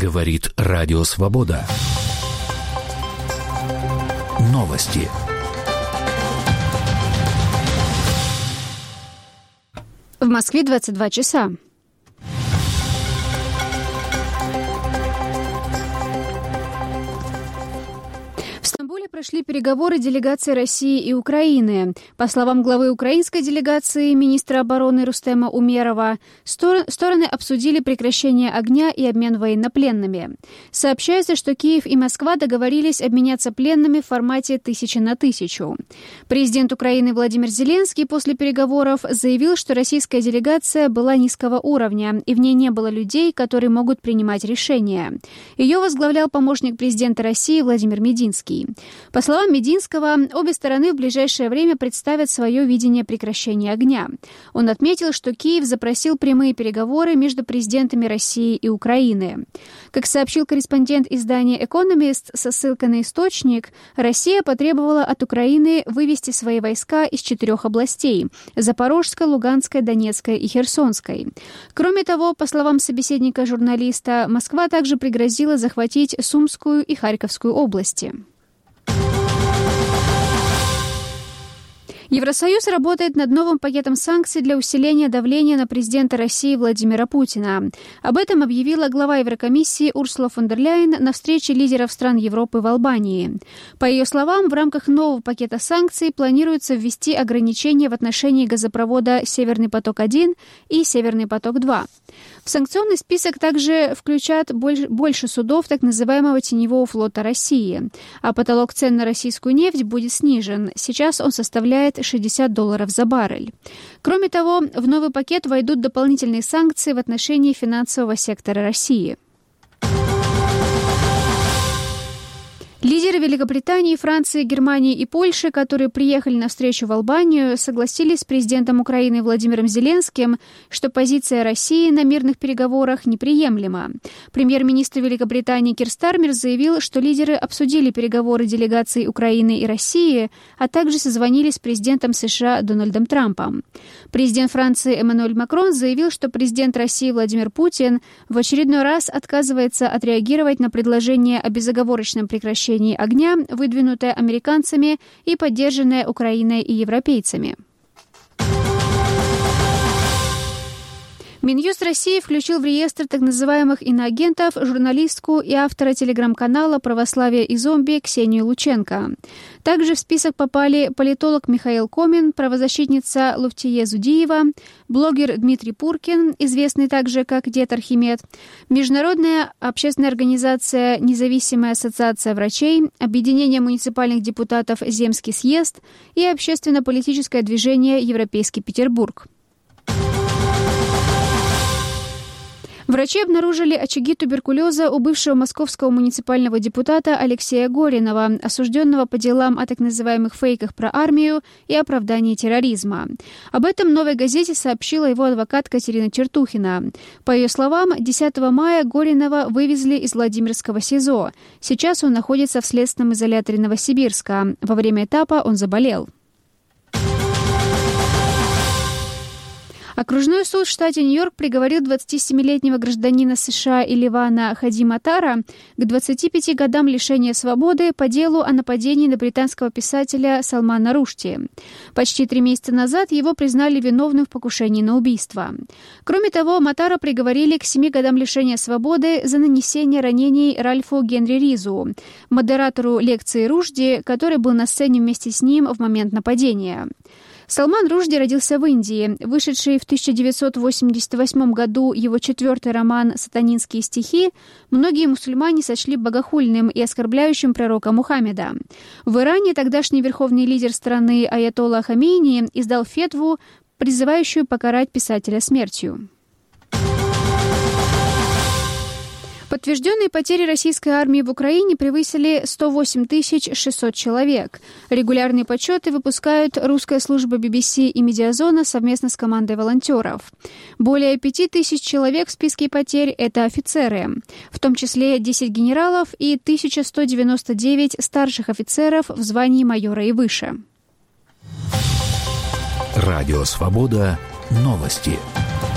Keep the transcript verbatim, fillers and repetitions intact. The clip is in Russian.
Говорит Радио Свобода. Новости. В Москве двадцать два часа. В Стамбуле прошли переговоры делегаций России и Украины. По словам главы украинской делегации, министра обороны Рустема Умерова, стор- стороны обсудили прекращение огня и обмен военнопленными. Сообщается, что Киев и Москва договорились обменяться пленными в формате тысяча на тысячу. Президент Украины Владимир Зеленский после переговоров заявил, что российская делегация была низкого уровня, и в ней не было людей, которые могут принимать решения. Ее возглавлял помощник президента России Владимир Мединский. По словам Мединского, обе стороны в ближайшее время представят свое видение прекращения огня. Он отметил, что Киев запросил прямые переговоры между президентами России и Украины. Как сообщил корреспондент издания «Экономист» со ссылкой на источник, Россия потребовала от Украины вывести свои войска из четырех областей – Запорожской, Луганской, Донецкой и Херсонской. Кроме того, по словам собеседника журналиста, Москва также пригрозила захватить Сумскую и Харьковскую области. Евросоюз работает над новым пакетом санкций для усиления давления на президента России Владимира Путина. Об этом объявила глава Еврокомиссии Урсула фон дер Ляйен на встрече лидеров стран Европы в Албании. По ее словам, в рамках нового пакета санкций планируется ввести ограничения в отношении газопровода «Северный поток-один» и «Северный поток-два». В санкционный список также включат больше судов так называемого теневого флота России, а потолок цен на российскую нефть будет снижен. Сейчас он составляет шестьдесят долларов за баррель. Кроме того, в новый пакет войдут дополнительные санкции в отношении финансового сектора России. Лидеры Великобритании, Франции, Германии и Польши, которые приехали на встречу в Албанию, согласились с президентом Украины Владимиром Зеленским, что позиция России на мирных переговорах неприемлема. Премьер-министр Великобритании Кир Стармер заявил, что лидеры обсудили переговоры делегаций Украины и России, а также созвонились с президентом США Дональдом Трампом. Президент Франции Эммануэль Макрон заявил, что президент России Владимир Путин в очередной раз отказывается отреагировать на предложение о безоговорочном прекращении огня, выдвинутое американцами и поддержанное Украиной и европейцами. Минюст России включил в реестр так называемых иноагентов журналистку и автора телеграм-канала «Православие и зомби» Ксению Лученко. Также в список попали политолог Михаил Комин, правозащитница Луфтие Зудиева, блогер Дмитрий Пуркин, известный также как Дед Архимед, международная общественная организация «Независимая ассоциация врачей», Объединение муниципальных депутатов «Земский съезд» и общественно-политическое движение «Европейский Петербург». Врачи обнаружили очаги туберкулеза у бывшего московского муниципального депутата Алексея Горинова, осужденного по делам о так называемых фейках про армию и оправдании терроризма. Об этом «Новой газете» сообщила его адвокат Катерина Чертухина. По ее словам, десятого мая Горинова вывезли из Владимирского СИЗО. Сейчас он находится в следственном изоляторе Новосибирска. Во время этапа он заболел. Окружной суд в штате Нью-Йорк приговорил двадцатисемилетнего гражданина США и Ливана Хади Матара к двадцати пяти годам лишения свободы по делу о нападении на британского писателя Салмана Рушди. Почти три месяца назад его признали виновным в покушении на убийство. Кроме того, Матара приговорили к семи годам лишения свободы за нанесение ранений Ральфу Генри Ризу, модератору лекции Рушди, который был на сцене вместе с ним в момент нападения. Салман Рушди родился в Индии. Вышедший в тысяча девятьсот восемьдесят восьмом году его четвертый роман «Сатанинские стихи» многие мусульмане сочли богохульным и оскорбляющим пророка Мухаммеда. В Иране тогдашний верховный лидер страны Аятолла Хамейни издал фетву, призывающую покарать писателя смертью. Подтвержденные потери российской армии в Украине превысили сто восемь тысяч шестьсот человек. Регулярные подсчеты выпускают русская служба би би си и Медиазона совместно с командой волонтеров. Более пяти тысяч человек в списке потерь – это офицеры, в том числе десять генералов и тысяча сто девяносто девять старших офицеров в звании майора и выше. Радио «Свобода». Новости.